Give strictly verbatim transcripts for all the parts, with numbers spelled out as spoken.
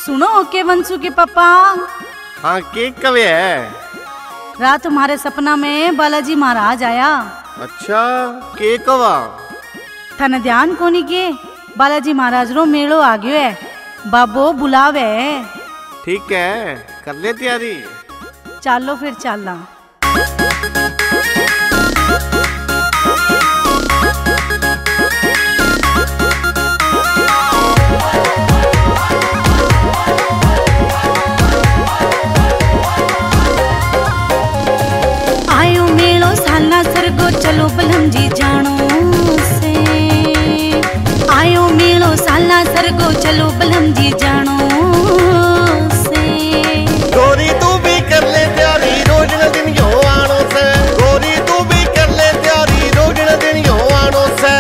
सुनो के वंशु के पापा। हाँ के कवे है? रात तुम्हारे सपना में बालाजी महाराज आया। अच्छा के कवा? थन ध्यान कोनी के बालाजी महाराज रो मेड़ो आ गयो है, बाबो बुलावे। ठीक है कर ले तैयारी। चालो फिर चलना। आयो मेलो सालना सरगो चलो बलम जी जानो से। आयो मेलो सालना सरगो चलो बलम जी जानो से। गोरी तू भी कर ले तैयारी रोज न दिन यो आनो से। गोरी तू भी कर ले तैयारी रोज न दिन यो आनो से।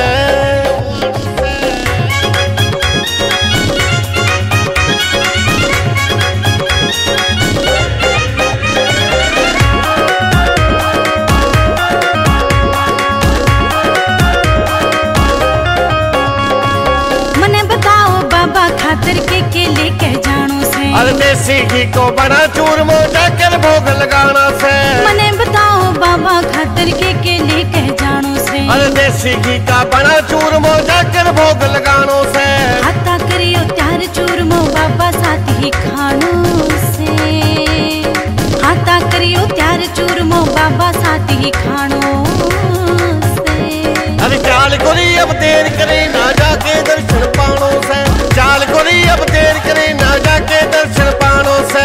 मने बताओ बाबा खातर के के लेके जानो से। अरे देसी घी को बड़ा चूरमो जाकर भोग लगाना से। मने बताओ बाबा खातर के के लेके जानो से। अरे देसी घी का बड़ा चूरमो जाकर भोग लगानो से। हाथा करियो त्यार चूरमो बाबा साथ ही खानो से। हाथा करियो त्यार चूरमो बाबा साथ ही खानो से। अरे चाल गोरी अब देर करे ना जाके दर्शन पानो से। चाल गोरी अब देर करे ना जाके दर्शन पानो से।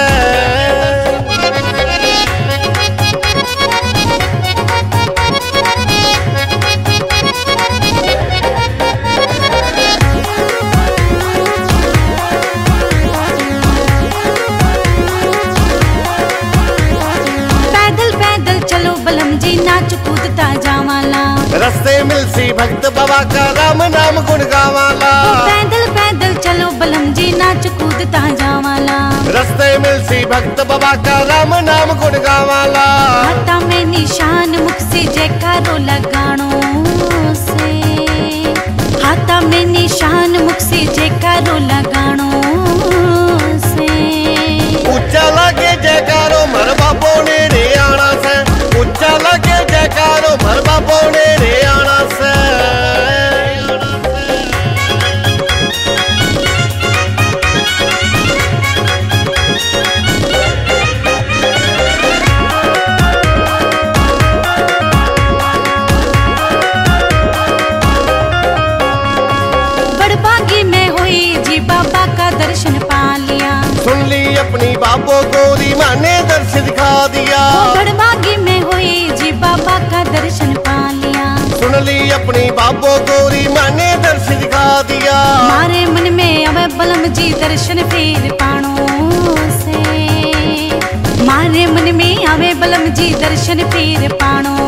पैदल पैदल चलो बलम जी नाच कूदता जावाला। रस्ते मिलसी भक्त बाबा का राम नाम गुण गावाला। पैदल पैदल चलो बलम जी नाच कूदता जावाला। रस्ते मिलसी भक्त बाबा का राम नाम गुण गावाला। हाथा में निशान मुख से जयकारो लगानो से। हाथा में निशान मुख से जयकारो लगानो से। ऊंचा लगे जयकारो मर बाबो ने रे आना से। ऊंचा लगे जयकारो मर बाबो ने रे आना से। बड़बागी में हुई जी बाबा का दर्शन पा लिया। सुन ली अपनी बाबो गोरी माँ ने दर्शन दिखा दिया। बड़बागी में हुई जी बाबा का दर्शन पा लिया। सुन ली अपनी बाबो गोरी माँ ने दर्शन दिखा दिया। मारे मन में अब बलम जी दर्शन फिर पानो से। मारे मन में आवे बलम जी दर्शन फिर पानो